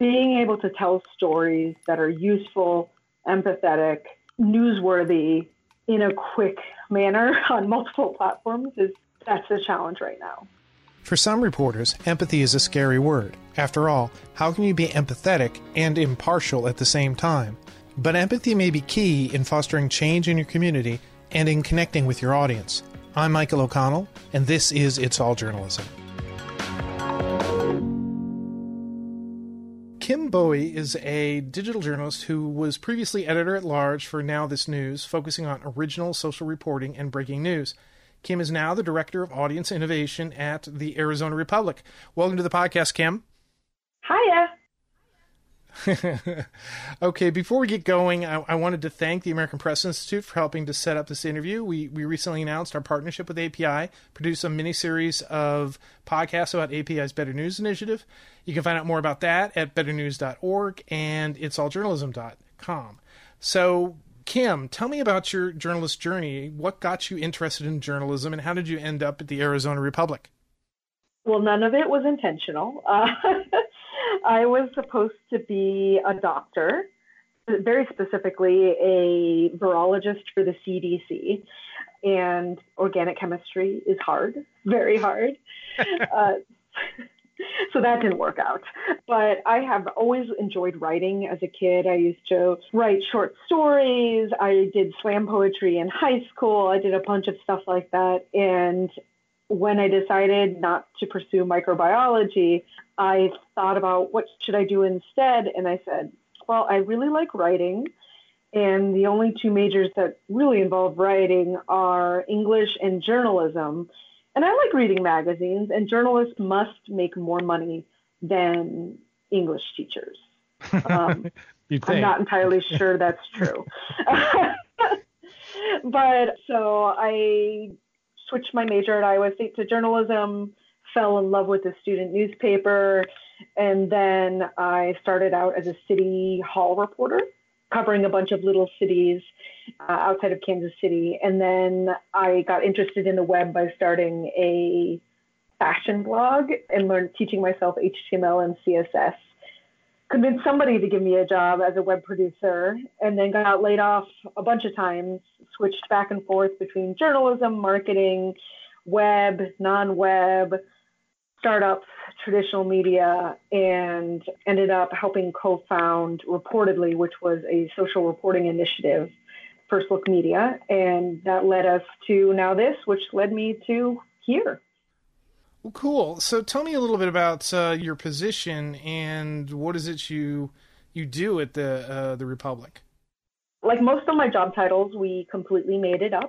being able to tell stories that are useful, empathetic, newsworthy in a quick manner on multiple platforms that's the challenge right now. For some reporters, empathy is a scary word. After all, how can you be empathetic and impartial at the same time? But empathy may be key in fostering change in your community and in connecting with your audience. I'm Michael O'Connell, and this is It's All Journalism. Kim Bowie is a digital journalist who was previously editor-at-large for Now This News, focusing on original social reporting and breaking news. Kim is now the Director of Audience Innovation at the Arizona Republic. Welcome to the podcast, Kim. Hiya. Okay, before we get going, I wanted to thank the American Press Institute for helping to set up this interview. We recently announced our partnership with API, produced a mini-series of podcasts about API's Better News initiative. You can find out more about that at betternews.org and itsalljournalism.com. So, Kim, tell me about your journalist journey. What got you interested in journalism, and how did you end up at the Arizona Republic? Well, none of it was intentional. I was supposed to be a doctor, very specifically a virologist for the CDC, and organic chemistry is hard, very hard. So that didn't work out. But I have always enjoyed writing as a kid. I used to write short stories. I did slam poetry in high school. I did a bunch of stuff like that. And when I decided not to pursue microbiology, I thought about what should I do instead. And I said, well, I really like writing. And the only two majors that really involve writing are English and journalism. And I like reading magazines, and journalists must make more money than English teachers. I'm not entirely sure that's true. But so I switched my major at Iowa State to journalism, fell in love with the student newspaper, and then I started out as a city hall reporter, covering a bunch of little cities outside of Kansas City. And then I got interested in the web by starting a fashion blog and teaching myself HTML and CSS. Convinced somebody to give me a job as a web producer, and then got laid off a bunch of times, switched back and forth between journalism, marketing, web, non-web, startups, traditional media, and ended up helping co-found Reportedly, which was a social reporting initiative, First Look Media. And that led us to Now This, which led me to here. Well, cool. So tell me a little bit about your position and what is it you do at the Republic? Like most of my job titles, we completely made it up.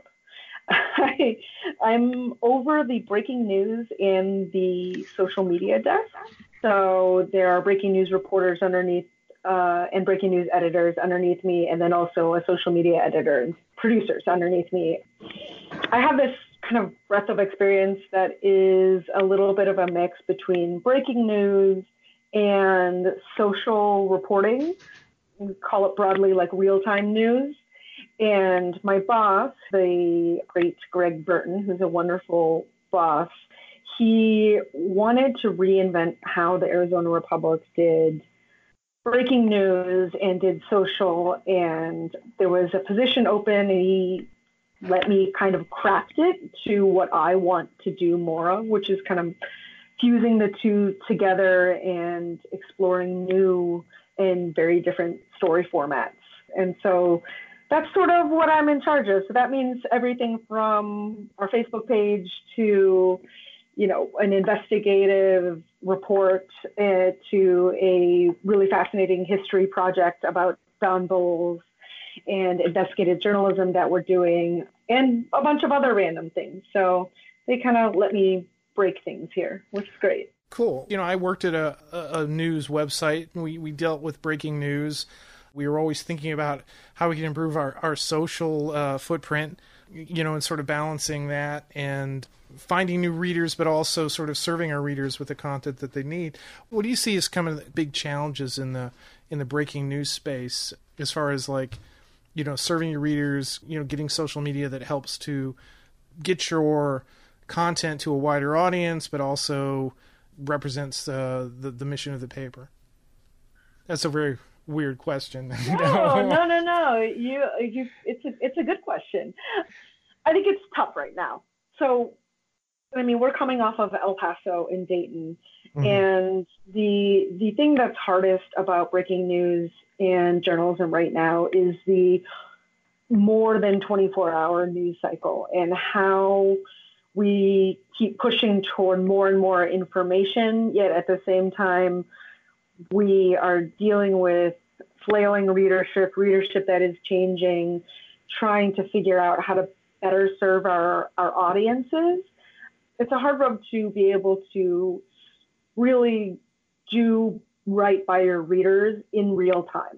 I'm over the breaking news and the social media desk. So there are breaking news reporters underneath and breaking news editors underneath me, and then also a social media editor and producers underneath me. I have this kind of breadth of experience that is a little bit of a mix between breaking news and social reporting. We call it broadly like real-time news. And my boss, the great Greg Burton, who's a wonderful boss, he wanted to reinvent how the Arizona Republic did breaking news and did social. And there was a position open, and he let me kind of craft it to what I want to do more of, which is kind of fusing the two together and exploring new and very different story formats. And so that's sort of what I'm in charge of. So that means everything from our Facebook page to, an investigative report to a really fascinating history project about brown bulls and investigative journalism that we're doing, and a bunch of other random things. So they kind of let me break things here, which is great. Cool. I worked at a news website, and we dealt with breaking news. We were always thinking about how we can improve our social footprint, and sort of balancing that and finding new readers, but also sort of serving our readers with the content that they need. What do you see as kind of the big challenges in the breaking news space as far as serving your readers, getting social media that helps to get your content to a wider audience, but also represents the mission of the paper? That's a very weird question. No. It's a good question. I think it's tough right now. So, I mean, we're coming off of El Paso and Dayton, Mhm. and the thing that's hardest about breaking news and journalism right now is the more than 24-hour news cycle and how we keep pushing toward more and more information, yet at the same time, we are dealing with flailing readership that is changing, trying to figure out how to better serve our audiences. It's a hard road to be able to really do right by your readers in real time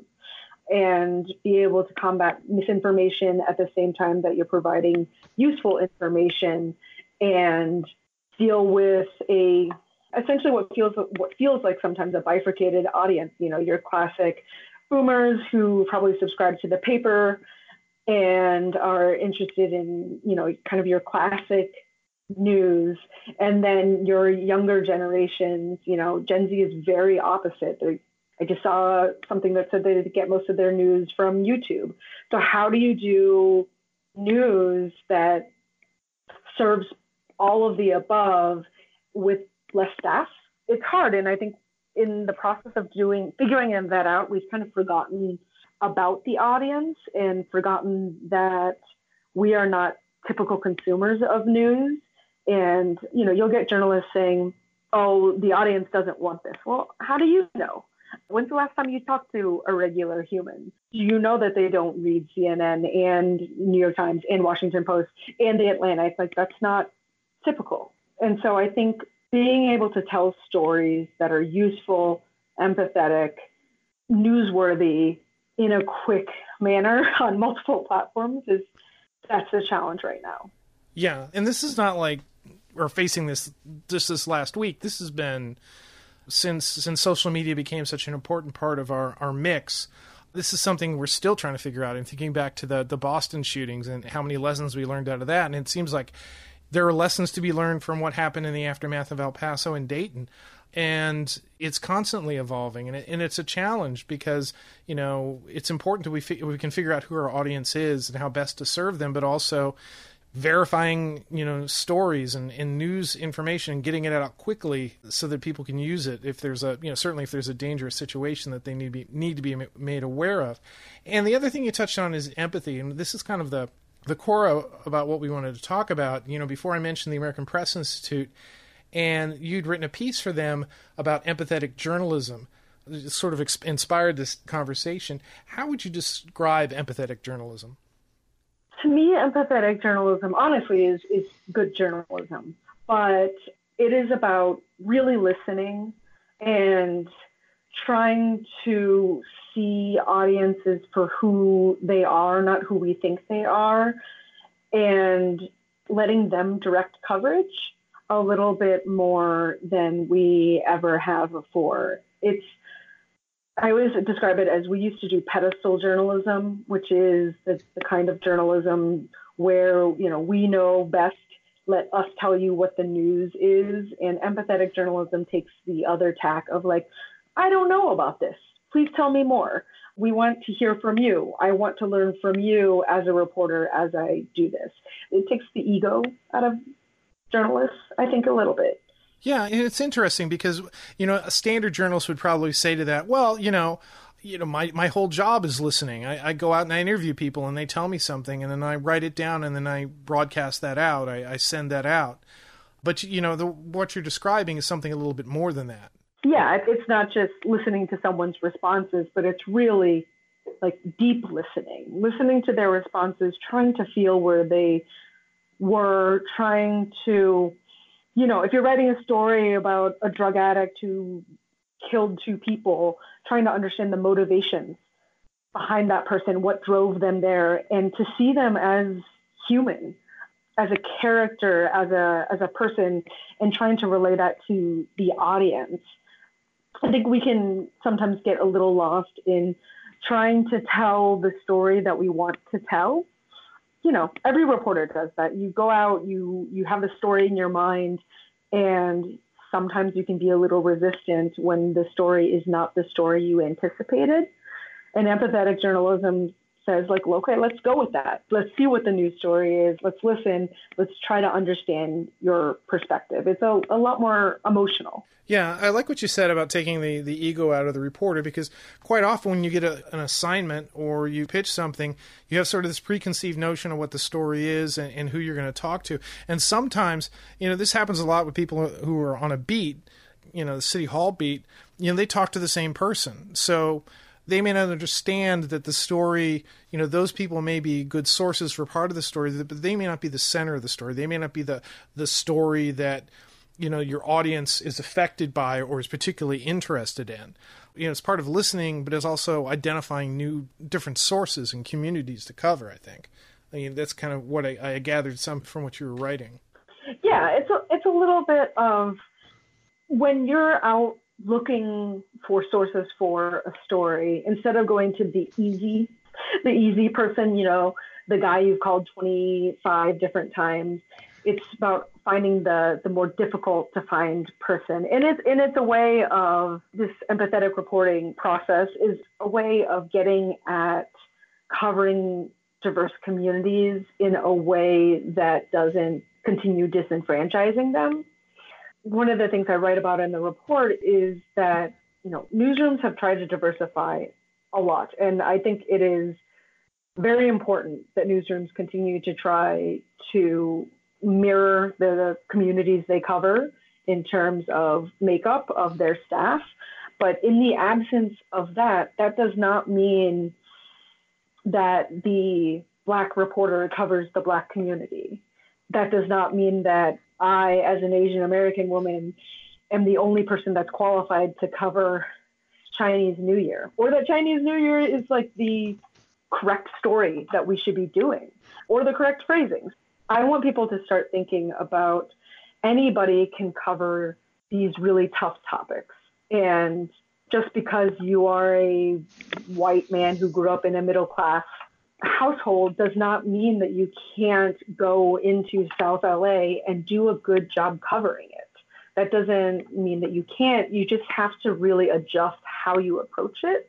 and be able to combat misinformation at the same time that you're providing useful information and deal with a essentially what feels like sometimes a bifurcated audience. You know, your classic boomers who probably subscribe to the paper and are interested in, you know, kind of your classic news, and then your younger generations, you know, Gen Z is very opposite. I just saw something that said they get most of their news from YouTube. So how do you do news that serves all of the above with less staff? It's hard, and I think in the process of figuring that out, we've kind of forgotten about the audience and forgotten that we are not typical consumers of news. And, you know, you'll get journalists saying, oh, the audience doesn't want this. Well, how do you know? When's the last time you talked to a regular human? Do you know that they don't read CNN and New York Times and Washington Post and the Atlantic? Like, that's not typical. And so I think being able to tell stories that are useful, empathetic, newsworthy in a quick manner on multiple platforms that's the challenge right now. Yeah, and this is not like we're facing this just this last week. This has been since social media became such an important part of our mix. This is something we're still trying to figure out. And thinking back to the Boston shootings and how many lessons we learned out of that, and it seems like there are lessons to be learned from what happened in the aftermath of El Paso and Dayton. And it's constantly evolving, and it's a challenge because, you know, it's important that we can figure out who our audience is and how best to serve them, but also verifying, you know, stories and news information and getting it out quickly so that people can use it if there's a, you know, certainly if there's a dangerous situation that they need to be made aware of. And the other thing you touched on is empathy, and this is kind of the core about what we wanted to talk about. You know, before I mentioned the American Press Institute, and you'd written a piece for them about empathetic journalism. It sort of inspired this conversation. How would you describe empathetic journalism? To me, empathetic journalism, honestly, is good journalism. But it is about really listening and trying to see audiences for who they are, not who we think they are, and letting them direct coverage a little bit more than we ever have before. I always describe it as we used to do pedestal journalism, which is the kind of journalism where, you know, we know best, let us tell you what the news is. And empathetic journalism takes the other tack of like, I don't know about this. Please tell me more. We want to hear from you. I want to learn from you as a reporter as I do this. It takes the ego out of journalists, I think, a little bit. Yeah, and it's interesting because, you know, a standard journalist would probably say to that, well, my whole job is listening. I go out and I interview people and they tell me something and then I write it down and then I broadcast that out. I send that out. But, you know, what you're describing is something a little bit more than that. Yeah, it's not just listening to someone's responses, but it's really like deep listening to their responses, trying to feel where they were, trying to, you know, if you're writing a story about a drug addict who killed two people, trying to understand the motivations behind that person, what drove them there, and to see them as human, as a character, as a person, and trying to relay that to the audience. I think we can sometimes get a little lost in trying to tell the story that we want to tell. You know, every reporter does that. You go out, you have the story in your mind, and sometimes you can be a little resistant when the story is not the story you anticipated. And empathetic journalism says, like, okay, let's go with that. Let's see what the news story is. Let's listen. Let's try to understand your perspective. It's a lot more emotional. Yeah, I like what you said about taking the ego out of the reporter, because quite often when you get an assignment or you pitch something, you have sort of this preconceived notion of what the story is and who you're going to talk to. And sometimes, this happens a lot with people who are on a beat, the city hall beat, they talk to the same person. So they may not understand that the story, those people may be good sources for part of the story, but they may not be the center of the story. They may not be the story that your audience is affected by or is particularly interested in. It's part of listening, but it's also identifying different sources and communities to cover, I think. That's kind of what I gathered some from what you were writing. Yeah, it's a little bit of when you're out looking for sources for a story, instead of going to the easy person, the guy you've called 25 different times, it's about finding the more difficult to find person. And it's a way of, this empathetic reporting process is a way of getting at covering diverse communities in a way that doesn't continue disenfranchising them. One of the things I write about in the report is that, newsrooms have tried to diversify a lot. And I think it is very important that newsrooms continue to try to mirror the communities they cover in terms of makeup of their staff. But in the absence of that does not mean that the Black reporter covers the Black community. That does not mean that I, as an Asian American woman, am the only person that's qualified to cover Chinese New Year, or that Chinese New Year is like the correct story that we should be doing, or the correct phrasing. I want people to start thinking about anybody can cover these really tough topics. And just because you are a white man who grew up in a middle class household does not mean that you can't go into South LA and do a good job covering it. That doesn't mean that you can't. You just have to really adjust how you approach it.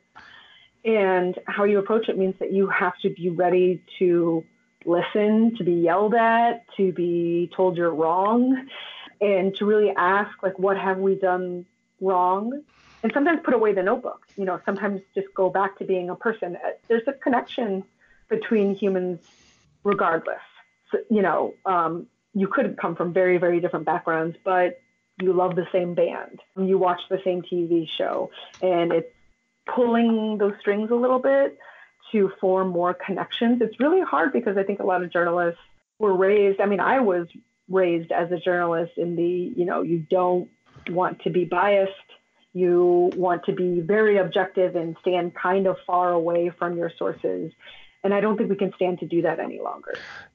And how you approach it means that you have to be ready to listen, to be yelled at, to be told you're wrong, and to really ask, like, what have we done wrong? And sometimes put away the notebook. Sometimes just go back to being a person. There's a connection between humans regardless. So, you could come from very, very different backgrounds, but you love the same band. You watch the same TV show, and it's pulling those strings a little bit to form more connections. It's really hard because I think a lot of journalists were raised. I was raised as a journalist in the, you don't want to be biased. You want to be very objective and stand kind of far away from your sources. And I don't think we can stand to do that any longer.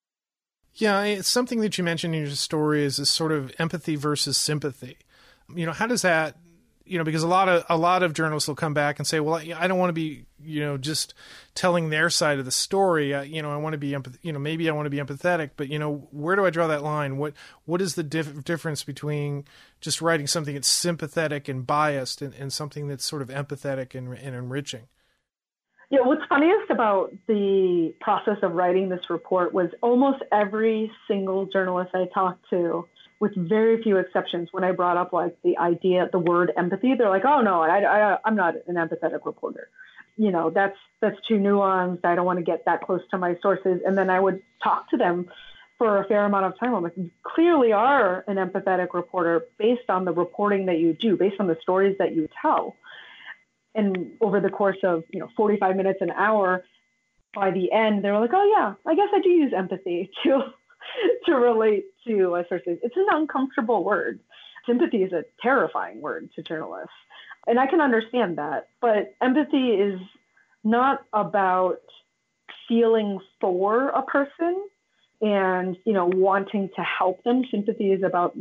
Yeah, it's something that you mentioned in your story is this sort of empathy versus sympathy. How does that, because a lot of journalists will come back and say, well, I don't want to be, just telling their side of the story. I want to be, maybe I want to be empathetic, but, where do I draw that line? What is the difference between just writing something that's sympathetic and biased and something that's sort of empathetic and enriching? Yeah, what's funniest about the process of writing this report was almost every single journalist I talked to, with very few exceptions, when I brought up like the word empathy, they're like, oh no, I'm not an empathetic reporter. That's too nuanced. I don't want to get that close to my sources. And then I would talk to them for a fair amount of time. I'm like, you clearly are an empathetic reporter based on the reporting that you do, based on the stories that you tell. And over the course of 45 minutes, an hour, by the end, they were like, oh yeah, I guess I do use empathy to relate to sources. It's an uncomfortable word. Sympathy is a terrifying word to journalists. And I can understand that. But empathy is not about feeling for a person and, wanting to help them. Sympathy is about,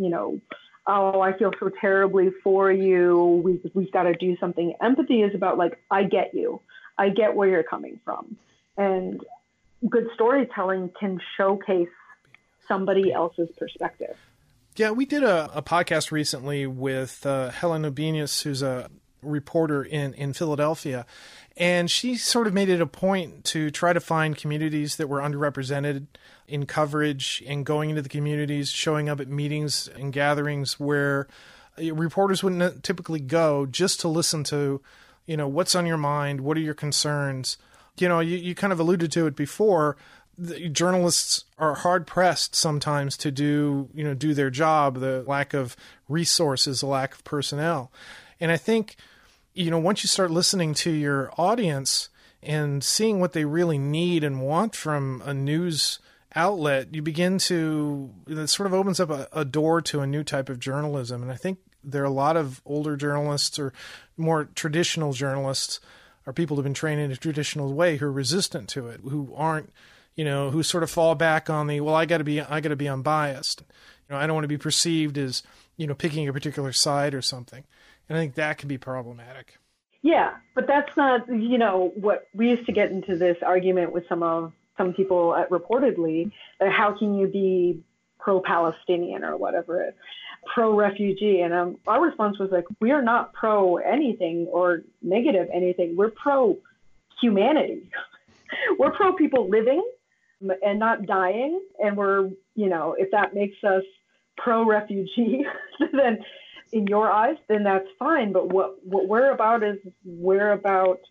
oh, I feel so terribly for you. We've got to do something. Empathy is about like, I get you. I get where you're coming from. And good storytelling can showcase somebody else's perspective. Yeah, we did a podcast recently with Helen Obenius, who's a reporter in Philadelphia, and she sort of made it a point to try to find communities that were underrepresented in coverage and going into the communities, showing up at meetings and gatherings where reporters wouldn't typically go, just to listen to, what's on your mind, what are your concerns. You kind of alluded to it before. The journalists are hard pressed sometimes to do their job, the lack of resources, the lack of personnel. And I think, once you start listening to your audience and seeing what they really need and want from a news outlet, you begin to, it sort of opens up a door to a new type of journalism. And I think there are a lot of older journalists or more traditional journalists, or people who've been trained in a traditional way, who are resistant to it, who aren't, who sort of fall back on I got to be unbiased. I don't want to be perceived as, picking a particular side or something. And I think that can be problematic. Yeah, but that's not, what we used to get into this argument with some people at Reportedly, that how can you be pro-Palestinian or whatever, pro-refugee? And our response was like, we are not pro anything or negative anything. We're pro-humanity. We're pro people living and not dying. And we're, if that makes us pro-refugee, then in your eyes, then that's fine. But what we're about is we're about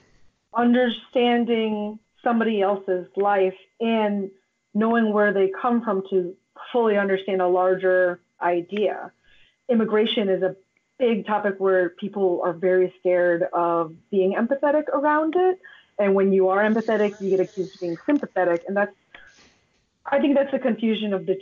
understanding somebody else's life and knowing where they come from to fully understand a larger idea. Immigration is a big topic where people are very scared of being empathetic around it. And when you are empathetic, you get accused of being sympathetic. And I think that's the confusion of the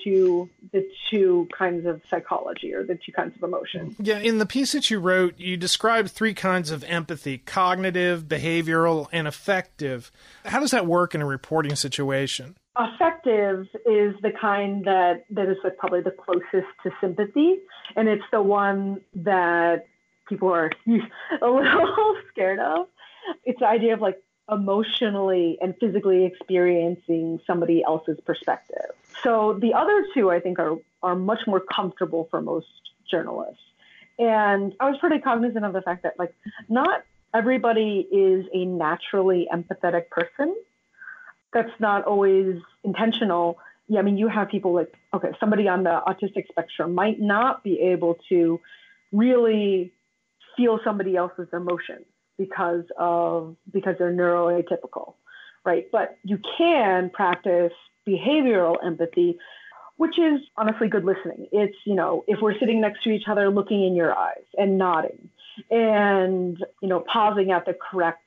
two kinds of psychology, or the two kinds of emotion. Yeah, in the piece that you wrote, you described 3 kinds of empathy: cognitive, behavioral, and affective. How does that work in a reporting situation? Affective is the kind that is like probably the closest to sympathy, and it's the one that people are a little scared of. It's the idea of like emotionally and physically experiencing somebody else's perspective. So the other two, I think, are much more comfortable for most journalists. And I was pretty cognizant of the fact that, like, not everybody is a naturally empathetic person. That's not always intentional. Yeah, I mean, you have people like, okay, somebody on the autistic spectrum might not be able to really feel somebody else's emotions because they're neuroatypical, right? But you can practice behavioral empathy, which is honestly good listening. It's, if we're sitting next to each other, looking in your eyes and nodding and, pausing at the correct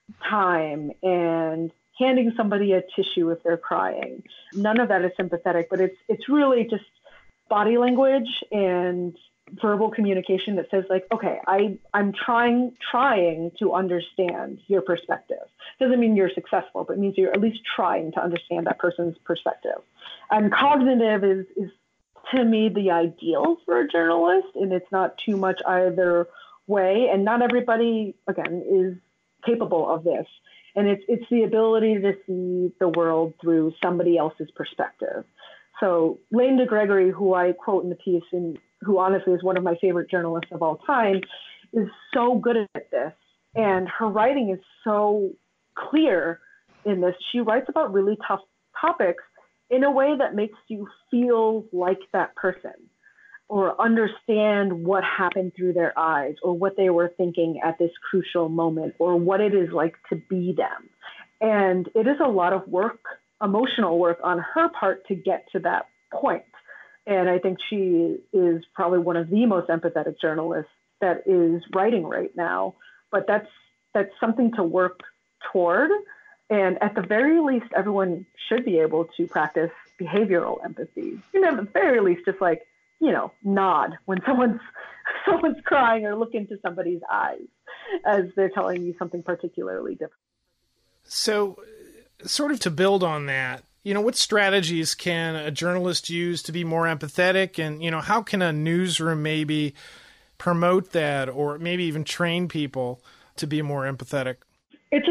time and handing somebody a tissue if they're crying. None of that is sympathetic, but it's really just body language and verbal communication that says, like, okay, I'm trying to understand your perspective. Doesn't mean you're successful, but it means you're at least trying to understand that person's perspective. And cognitive is to me the ideal for a journalist, and it's not too much either way. And not everybody, again, is capable of this. And it's the ability to see the world through somebody else's perspective. So Lane DeGregory, who I quote in the piece, and who honestly is one of my favorite journalists of all time, is so good at this. And her writing is so clear in this. She writes about really tough topics in a way that makes you feel like that person, or understand what happened through their eyes, or what they were thinking at this crucial moment, or what it is like to be them. And it is a lot of work, emotional work on her part, to get to that point. And I think she is probably one of the most empathetic journalists that is writing right now. But that's something to work toward. And at the very least, everyone should be able to practice behavioral empathy. At the very least, just like, nod when someone's crying, or look into somebody's eyes as they're telling you something particularly different. So, sort of to build on that, what strategies can a journalist use to be more empathetic? And, how can a newsroom maybe promote that, or maybe even train people to be more empathetic? It's a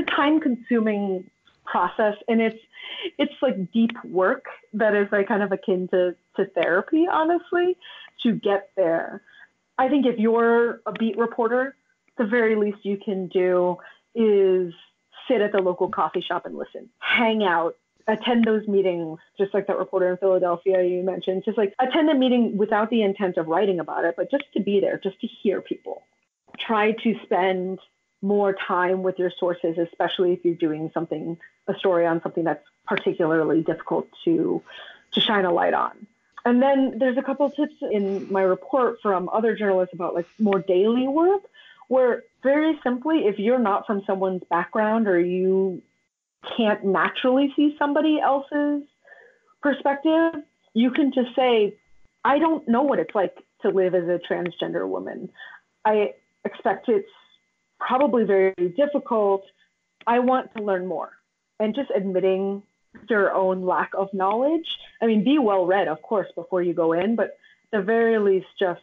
time-consuming process, and it's like deep work that is like kind of akin to to therapy, honestly, to get there. I think if you're a beat reporter, the very least you can do is sit at the local coffee shop and listen, hang out, attend those meetings, just like that reporter in Philadelphia you mentioned, just like attend a meeting without the intent of writing about it, but just to be there, just to hear people. Try to spend more time with your sources, especially if you're doing a story on something that's particularly difficult to shine a light on. And then there's a couple of tips in my report from other journalists about like more daily work, where very simply, if you're not from someone's background or you can't naturally see somebody else's perspective, you can just say, I don't know what it's like to live as a transgender woman. I expect it's probably very difficult. I want to learn more. And just admitting your own lack of knowledge. I mean, be well read, of course, before you go in, but at the very least, just,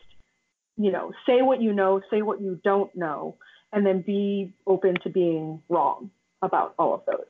say what you know, say what you don't know, and then be open to being wrong about all of those.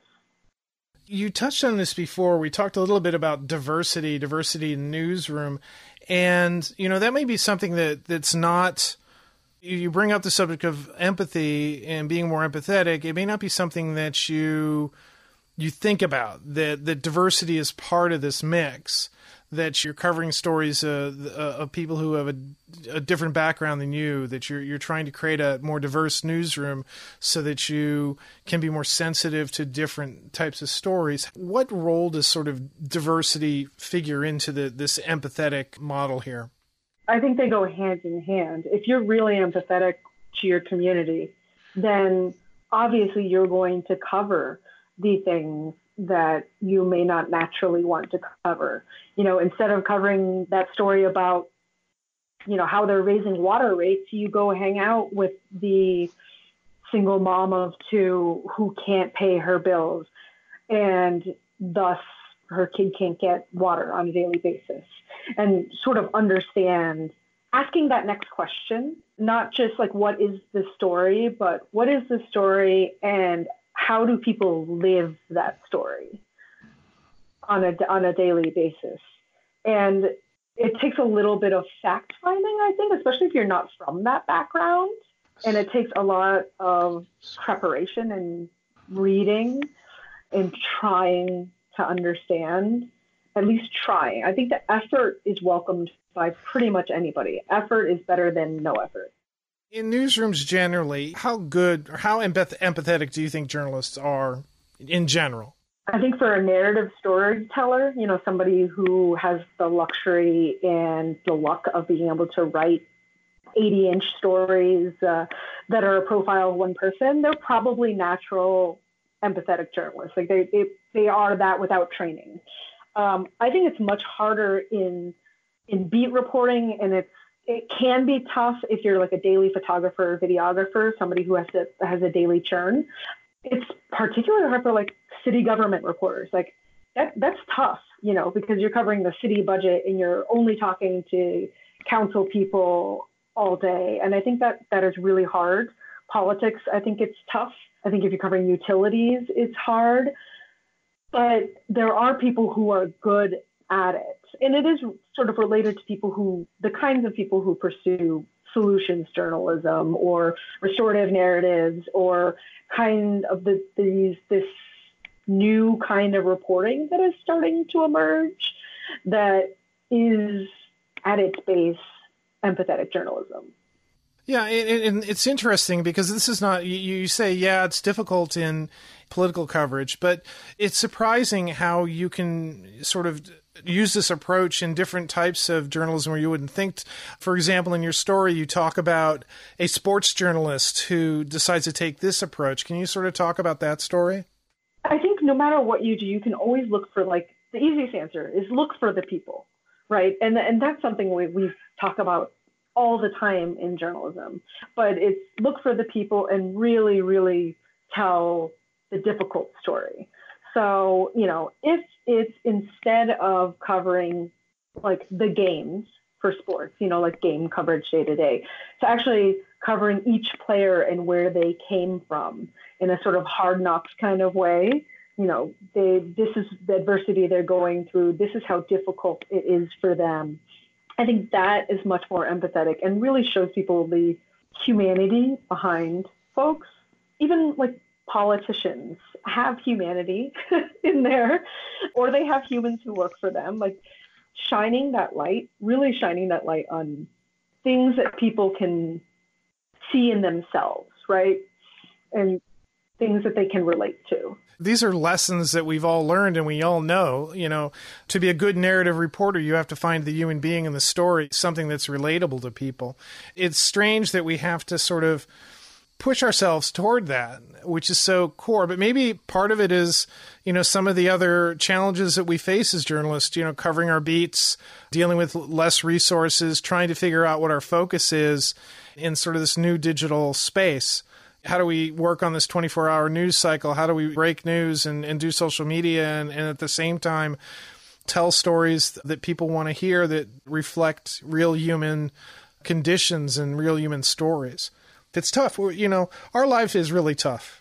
You touched on this before. We talked a little bit about diversity in the newsroom. And, that may be something that's not, you bring up the subject of empathy and being more empathetic. It may not be something that you think about, that diversity is part of this mix, that you're covering stories of people who have a different background than you, that you're trying to create a more diverse newsroom so that you can be more sensitive to different types of stories. What role does sort of diversity figure into this empathetic model here? I think they go hand in hand. If you're really empathetic to your community, then obviously you're going to cover the things that you may not naturally want to cover. Instead of covering that story about, how they're raising water rates, you go hang out with the single mom of two who can't pay her bills, and thus her kid can't get water on a daily basis, and sort of understand, asking that next question, not just like, what is the story, but what is the story and how do people live that story on a daily basis? And it takes a little bit of fact finding, I think, especially if you're not from that background. And it takes a lot of preparation and reading and trying to understand, at least trying. I think the effort is welcomed by pretty much anybody. Effort is better than no effort. In newsrooms generally, how good or how empathetic do you think journalists are in general? I think for a narrative storyteller, somebody who has the luxury and the luck of being able to write 80-inch stories that are a profile of one person, they're probably natural empathetic journalists. Like they are that without training. I think it's much harder in beat reporting, and it can be tough if you're like a daily photographer or videographer, somebody who has a daily churn. It's particularly hard for like city government reporters. Like that's tough, because you're covering the city budget and you're only talking to council people all day. And I think that is really hard. Politics, I think it's tough. I think if you're covering utilities, it's hard. But there are people who are good at it. And it is sort of related to the kinds of people who pursue solutions journalism or restorative narratives or kind of this new kind of reporting that is starting to emerge that is at its base empathetic journalism. Yeah, and it's interesting because this is not, you say, it's difficult in political coverage, but it's surprising how you can sort of use this approach in different types of journalism where you wouldn't think. For example, in your story, you talk about a sports journalist who decides to take this approach. Can you sort of talk about that story? I think no matter what you do, you can always look for, like, the easiest answer is look for the people, right? And that's something we talk about all the time in journalism, but it's look for the people and really, really tell the difficult story. So, if it's instead of covering like the games for sports, like game coverage day to day, to actually covering each player and where they came from in a sort of Hard Knocks kind of way, this is the adversity they're going through. This is how difficult it is for them. I think that is much more empathetic and really shows people the humanity behind folks. Even like politicians have humanity in there, or they have humans who work for them, like really shining that light on things that people can see in themselves, right? And things that they can relate to. These are lessons that we've all learned and we all know. To be a good narrative reporter, you have to find the human being in the story, something that's relatable to people. It's strange that we have to sort of push ourselves toward that, which is so core. But maybe part of it is, some of the other challenges that we face as journalists, covering our beats, dealing with less resources, trying to figure out what our focus is in sort of this new digital space. How do we work on this 24-hour news cycle? How do we break news and do social media and at the same time tell stories that people want to hear that reflect real human conditions and real human stories? It's tough. Our life is really tough.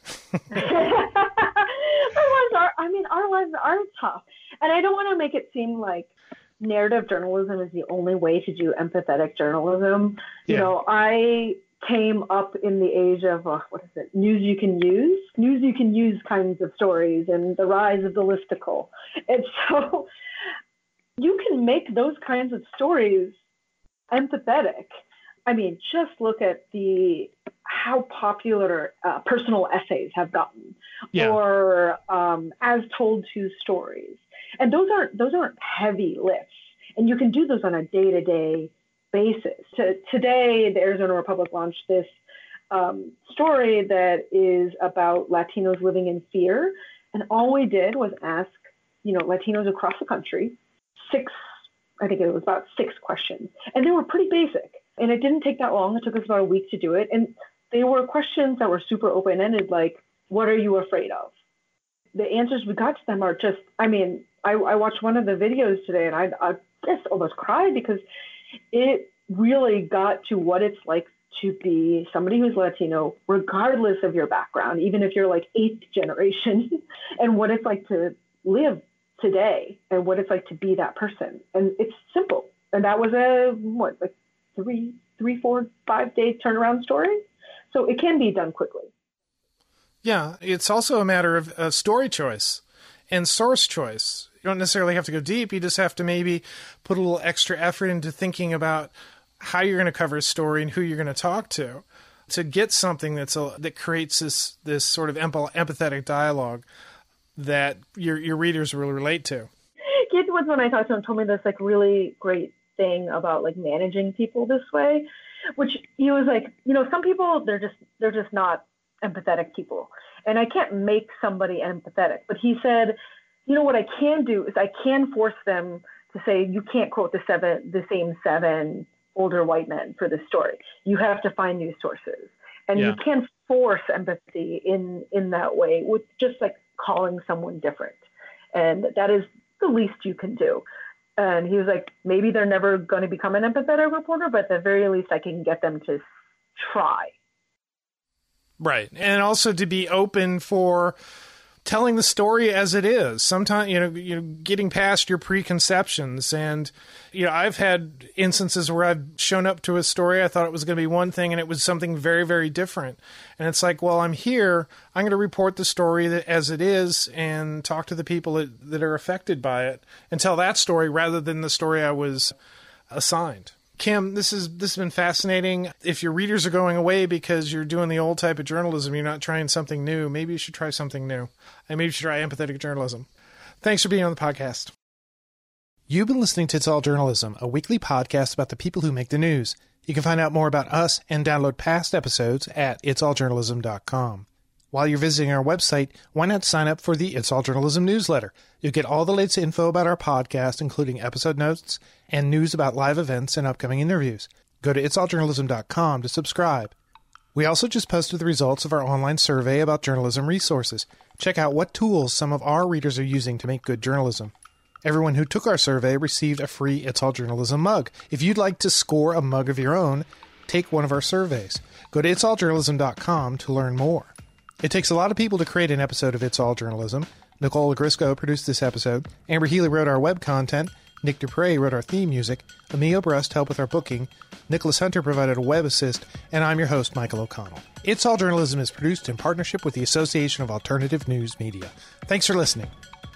Our lives are tough. And I don't want to make it seem like narrative journalism is the only way to do empathetic journalism. Yeah. I came up in the age of, news you can use kinds of stories and the rise of the listicle. And so you can make those kinds of stories empathetic. Just look at how popular personal essays have gotten, or as told to stories. And those aren't heavy lifts. And you can do those on a day-to-day basis. Today, the Arizona Republic launched this story that is about Latinos living in fear. And all we did was ask, Latinos across the country, about six questions. And they were pretty basic. And it didn't take that long. It took us about a week to do it. And they were questions that were super open-ended, like, what are you afraid of? The answers we got to them are just, I watched one of the videos today and I just almost cried because it really got to what it's like to be somebody who's Latino, regardless of your background, even if you're like 8th generation, and what it's like to live today and what it's like to be that person. And it's simple. And that was a, 3, 4, 5 day turnaround story. So it can be done quickly. Yeah, it's also a matter of story choice and source choice. You don't necessarily have to go deep. You just have to maybe put a little extra effort into thinking about how you're going to cover a story and who you're going to talk to get something that creates this sort of empathetic dialogue that your readers will relate to. Keith Woods, when I talked to him, told me this really great thing about managing people this way, which he was like, some people they're just not empathetic people, and I can't make somebody empathetic. But he said, what I can do is I can force them to say, you can't quote the same 7 older white men for this story. You have to find new sources, and you can't force empathy in that way with just calling someone different, and that is the least you can do. And he was like, maybe they're never going to become an empathetic reporter, but at the very least, I can get them to try. Right. And also to be open for telling the story as it is. Sometimes, getting past your preconceptions. And, I've had instances where I've shown up to a story. I thought it was going to be one thing and it was something very, very different. And it's like, well, I'm here. I'm going to report the story as it is and talk to the people that are affected by it and tell that story rather than the story I was assigned. Kim, this has been fascinating. If your readers are going away because you're doing the old type of journalism, you're not trying something new, maybe you should try something new. And maybe you should try empathetic journalism. Thanks for being on the podcast. You've been listening to It's All Journalism, a weekly podcast about the people who make the news. You can find out more about us and download past episodes at itsalljournalism.com. While you're visiting our website, why not sign up for the It's All Journalism newsletter? You'll get all the latest info about our podcast, including episode notes and news about live events and upcoming interviews. Go to itsalljournalism.com to subscribe. We also just posted the results of our online survey about journalism resources. Check out what tools some of our readers are using to make good journalism. Everyone who took our survey received a free It's All Journalism mug. If you'd like to score a mug of your own, take one of our surveys. Go to itsalljournalism.com to learn more. It takes a lot of people to create an episode of It's All Journalism. Nicole Grisco produced this episode. Amber Healy wrote our web content. Nick Dupre wrote our theme music. Emil Brust helped with our booking. Nicholas Hunter provided a web assist. And I'm your host, Michael O'Connell. It's All Journalism is produced in partnership with the Association of Alternative News Media. Thanks for listening.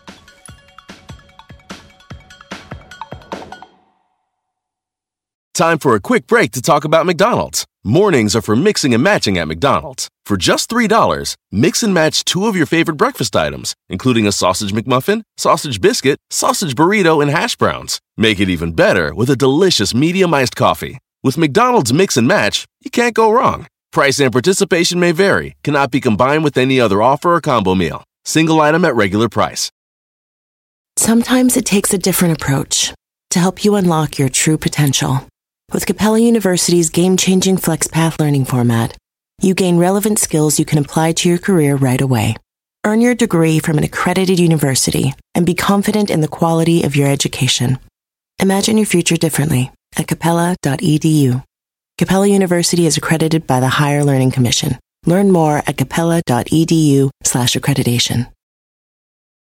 Time for a quick break to talk about McDonald's. Mornings are for mixing and matching at McDonald's. For just $3, mix and match 2 of your favorite breakfast items, including a sausage McMuffin, sausage biscuit, sausage burrito, and hash browns. Make it even better with a delicious medium iced coffee. With McDonald's Mix and Match, you can't go wrong. Price and participation may vary, cannot be combined with any other offer or combo meal. Single item at regular price. Sometimes it takes a different approach to help you unlock your true potential. With Capella University's game-changing FlexPath learning format, you gain relevant skills you can apply to your career right away. Earn your degree from an accredited university and be confident in the quality of your education. Imagine your future differently at capella.edu. Capella University is accredited by the Higher Learning Commission. Learn more at capella.edu/accreditation.